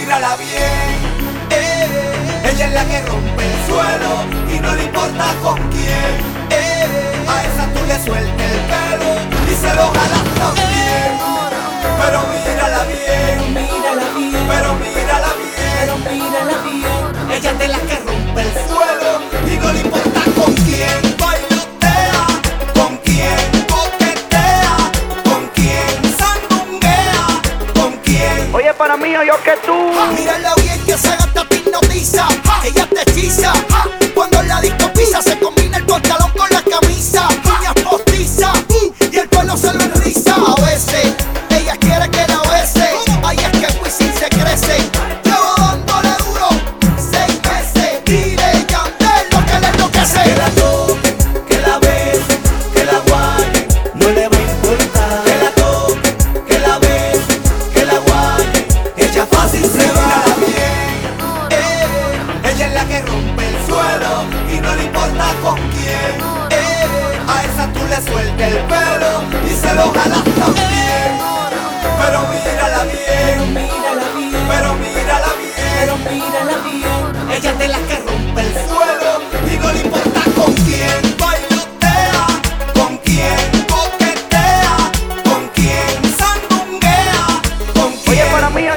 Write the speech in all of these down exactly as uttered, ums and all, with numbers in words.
mírala bien, eh. Ella es la que rompe el suelo y no le importa con quién, eh. A esa tú le sueltas el pelo y se lo jalas también, pero mírala bien, Mírala bien, pero mírala bien, pero mírala bien. ella es de las que rompe el suelo y no le importa con quién bailotea, con quién coquetea, con quién sandunguea, con quién. Oye, para mí, yo que tú. Mírala bien que esa gata te hipnotiza, ella te hechiza. Cuando la disco pisa se combina el pantalón con la camisa, uñas postizas y el pelo se lo enriza. A veces ella quiere que la bese, ahí es que Wisin se crece. Llevo dándole duro seis meses, dile Yandel lo que le enloquece. Que la toque, que la bese, que la guaye, no le va a importar. Que la toque, que la bese, que la guaye, ella fácil se va bien, eh. Ella es la que rompe el suelo y no le importa con quién, eh. A esa tú le sueltas el pelo y se lo jalas también, pero mírala bien, Mírala bien, pero mírala bien, pero mírala bien. ella es de las que rompe el suelo y no le importa con quién bailotea, con quién coquetea, con quién sandunguea, con quién. Oye, para mí,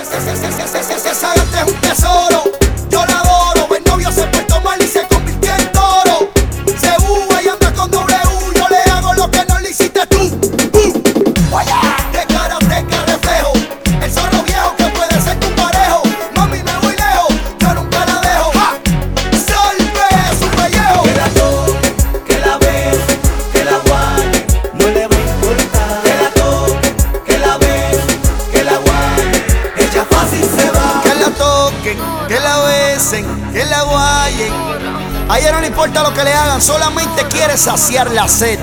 esa gata es un tesoro, yo la adoro. El novio se portó mal y se convirtió en toro. Se uva y anda con W, yo le hago lo que no le hiciste tú. Uh. De karateca reflejo, el zorro viejo que puede ser tu parejo. Mami, me voy lejos, yo nunca la dejo. ¡Ja! Salve su pellejo. Que la toque, que la bese, que la guaye, no le va a importar. Que la toque, que la bese, que la guaye, ella fácil se va. Que la toquen, que la besen, que la guayen. A ella no le importa lo que le hagan, solamente quiere saciar la sed.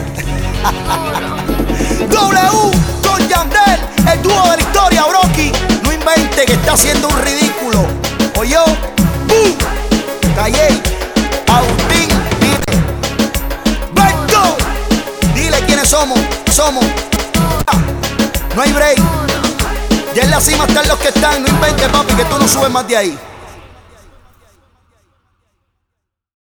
W con Yandel, el dúo de la historia, Brocky. No invente que está haciendo un ridículo. Oye, uh, Calle, Agustín, dile. Let's go. Dile quiénes somos, somos. Ah, no hay break. Ya en la cima están los que están. No inventes, papi, que tú no subes más de ahí.